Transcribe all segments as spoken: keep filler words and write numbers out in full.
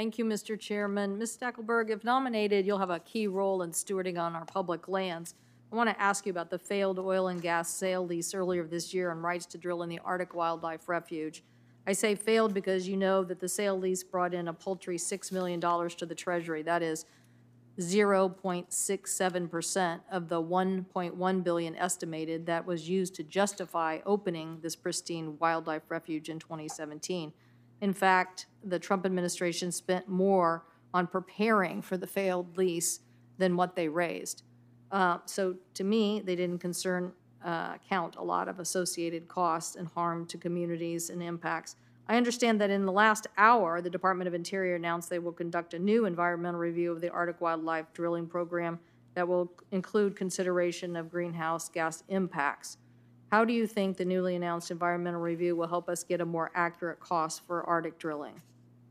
Thank you, Mister Chairman. Miz Stackelberg, if nominated, you'll have a key role in stewarding on our public lands. I want to ask you about the failed oil and gas sale lease earlier this year on rights to drill in the Arctic Wildlife Refuge. I say failed because you know that the sale lease brought in a paltry six million dollars to the Treasury. That is zero point six seven percent of the one point one billion dollars estimated that was used to justify opening this pristine wildlife refuge in twenty seventeen. In fact, the Trump administration spent more on preparing for the failed lease than what they raised. Uh, so to me, they didn't concern, uh, count a lot of associated costs and harm to communities and impacts. I understand that in the last hour, the Department of Interior announced they will conduct a new environmental review of the Arctic wildlife drilling program that will include consideration of greenhouse gas impacts. How do you think the newly announced environmental review will help us get a more accurate cost for Arctic drilling?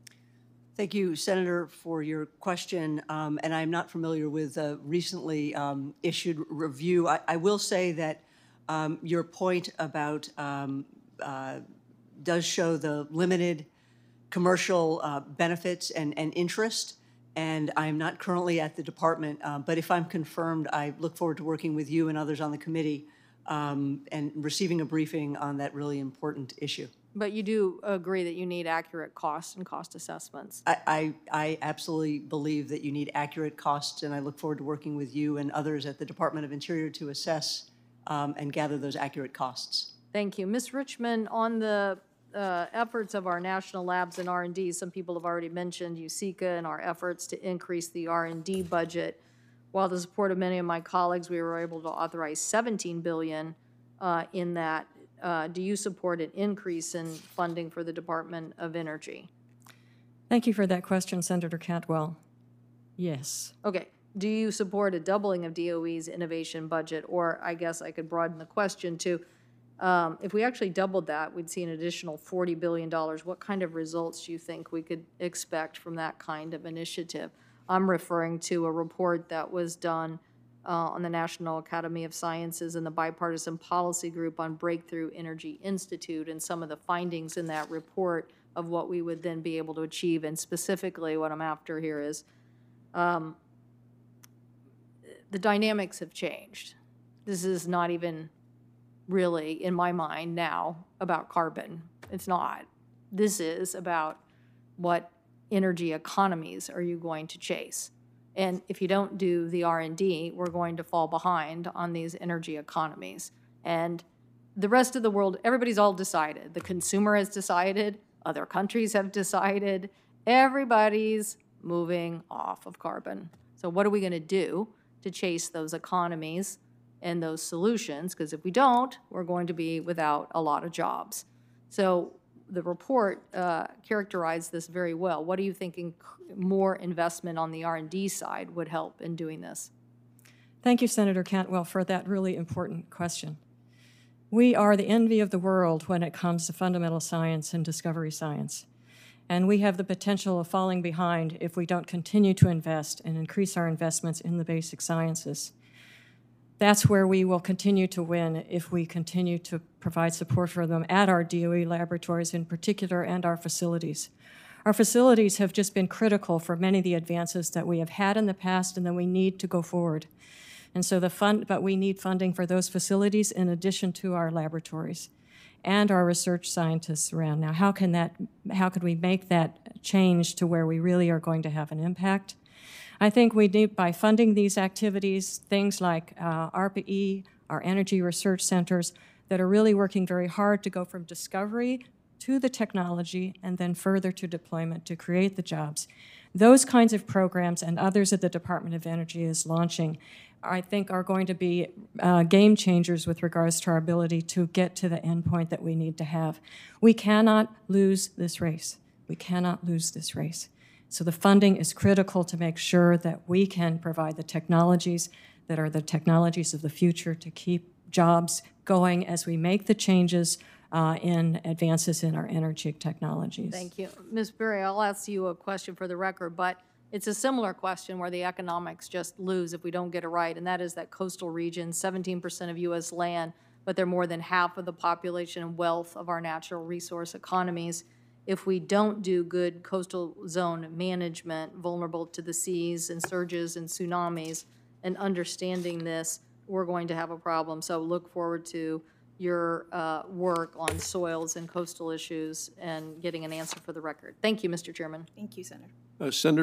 Thank you, Senator, for your question. Um, and I'm not familiar with a recently um, issued review. I, I will say that um, your point about um, uh, does show the limited commercial uh, benefits and, and interest. And I'm not currently at the department, um, but if I'm confirmed, I look forward to working with you and others on the committee um, and receiving a briefing on that really important issue. But you do agree that you need accurate costs and cost assessments. I, I, I absolutely believe that you need accurate costs, and I look forward to working with you and others at the Department of Interior to assess um, and gather those accurate costs. Thank you. Miz Richmond, on the uh, efforts of our national labs and R and D, some people have already mentioned USICA and our efforts to increase the R and D budget. While the support of many of my colleagues, we were able to authorize seventeen billion dollars uh, in that. Uh, do you support an increase in funding for the Department of Energy? Thank you for that question, Senator Cantwell. Yes. Okay. Do you support a doubling of D O E's innovation budget? Or I guess I could broaden the question to, um, if we actually doubled that, we'd see an additional forty billion dollars. What kind of results do you think we could expect from that kind of initiative? I'm referring to a report that was done Uh, on the National Academy of Sciences and the Bipartisan Policy Group on Breakthrough Energy Institute, and some of the findings in that report of what we would then be able to achieve. And specifically what I'm after here is um, the dynamics have changed. This is not even really, in my mind now, about carbon. It's not. This is about what energy economies are you going to chase. And if you don't do the R and D, we're going to fall behind on these energy economies. And the rest of the world, everybody's all decided. The consumer has decided. Other countries have decided. Everybody's moving off of carbon. So what are we going to do to chase those economies and those solutions? Because if we don't, we're going to be without a lot of jobs. So the report uh, characterized this very well. What are you thinking more investment on the R and D side would help in doing this? Thank you, Senator Cantwell, for that really important question. We are the envy of the world when it comes to fundamental science and discovery science. And we have the potential of falling behind if we don't continue to invest and increase our investments in the basic sciences. That's where we will continue to win if we continue to provide support for them at our D O E laboratories in particular and our facilities. Our facilities have just been critical for many of the advances that we have had in the past and that we need to go forward. And so the fund, but we need funding for those facilities in addition to our laboratories and our research scientists around. Now, how can that, how could we make that change to where we really are going to have an impact? I think we need, by funding these activities, things like uh, ARPA-E, our energy research centers, that are really working very hard to go from discovery to the technology and then further to deployment to create the jobs. Those kinds of programs and others that the Department of Energy is launching, I think, are going to be uh, game changers with regards to our ability to get to the endpoint that we need to have. We cannot lose this race. We cannot lose this race. So the funding is critical to make sure that we can provide the technologies that are the technologies of the future to keep jobs going as we make the changes uh, in advances in our energy technologies. Thank you. Miz Berry, I'll ask you a question for the record, but it's a similar question where the economics just lose if we don't get it right, and that is that coastal regions, seventeen percent of U S land, but they're more than half of the population and wealth of our natural resource economies. if we don't do good coastal zone management, vulnerable to the seas and surges and tsunamis, and understanding this, we're going to have a problem. So look forward to your uh, work on soils and coastal issues and getting an answer for the record. Thank you, Mister Chairman. Thank you, Senator. Uh, Senator